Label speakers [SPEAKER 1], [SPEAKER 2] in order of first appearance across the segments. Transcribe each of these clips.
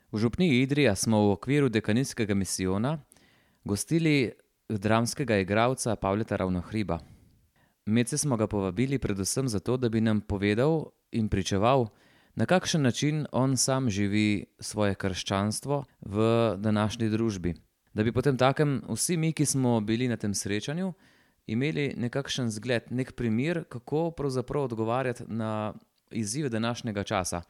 [SPEAKER 1] V župniji Idrija smo v okviru dekanijskega misijona gostili dramskega igralca Pavleta Ravnohriba. Medse smo ga povabili predvsem zato, da bi nam povedal in pričeval, na kakšen način on sam živi svoje krščanstvo v današnji družbi. Da bi potem takem vsi mi, ki smo bili na tem srečanju, imeli nekakšen zgled, nek primer, kako pravzaprav odgovarjati na izzive današnjega časa.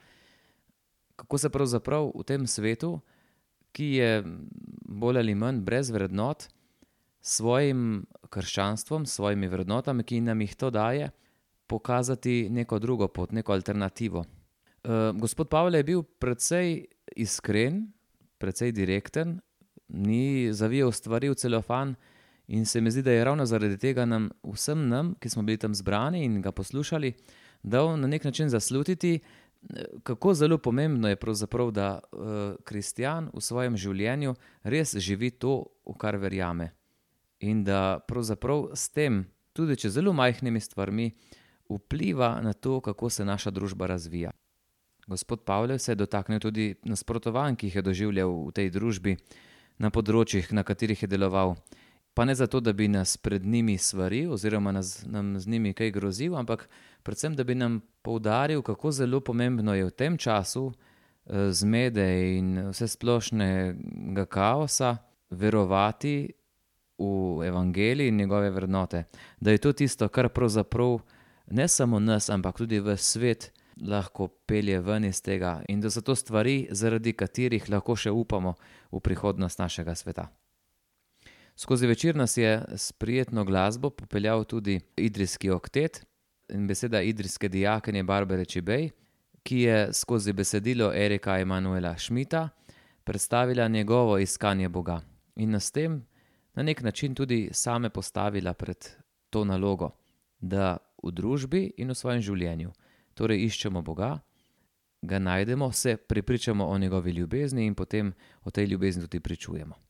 [SPEAKER 1] Kako se pravzaprav v tem svetu, ki je bolj ali manj brez vrednot, s svojim krščanstvom, s svojimi vrednotami, ki nam jih to daje, pokazati neko drugo pot, neko alternativo. Gospod Pavle je bil precej iskren, precej direkten, ni zavijal stvari v celofan in se mi zdi, da je ravno zaradi tega nam, vsem nam, ki smo bili tam zbrani in ga poslušali, dal na nek način zaslutiti, kako zelo pomembno je pravzaprav, da kristjan v svojem življenju res živi to, v kar verjame. In da pravzaprav s tem, tudi če zelo majhnimi stvarmi, vpliva na to, kako se naša družba razvija. Gospod Pavle se je dotaknil tudi nasprotovanj, ki jih je doživljal v tej družbi, na področjih, na katerih je deloval. Pa ne zato, da bi nas pred njimi svaril oziroma nam z njimi kaj grozil, ampak predvsem, da bi nam poudaril, kako zelo pomembno je v tem času zmede in vsesplošnega kaosa verovati v evangelij in njegove vrednote. Da je to tisto, kar pravzaprav ne samo nas, ampak tudi v svet lahko pelje ven iz tega in da so to stvari, zaradi katerih lahko še upamo v prihodnost našega sveta. Skozi večer nas je s prijetno glasbo popeljal tudi idrijski oktet in beseda idrijske dijakinje Barbare Čibej, ki je skozi besedilo Erika Emanuela Schmidta predstavila njegovo iskanje Boga in nas s tem na nek način tudi same postavila pred to nalogo, da v družbi in v svojem življenju torej iščemo Boga, ga najdemo, se prepričamo o njegovi ljubezni in potem o tej ljubezni tudi pričujemo.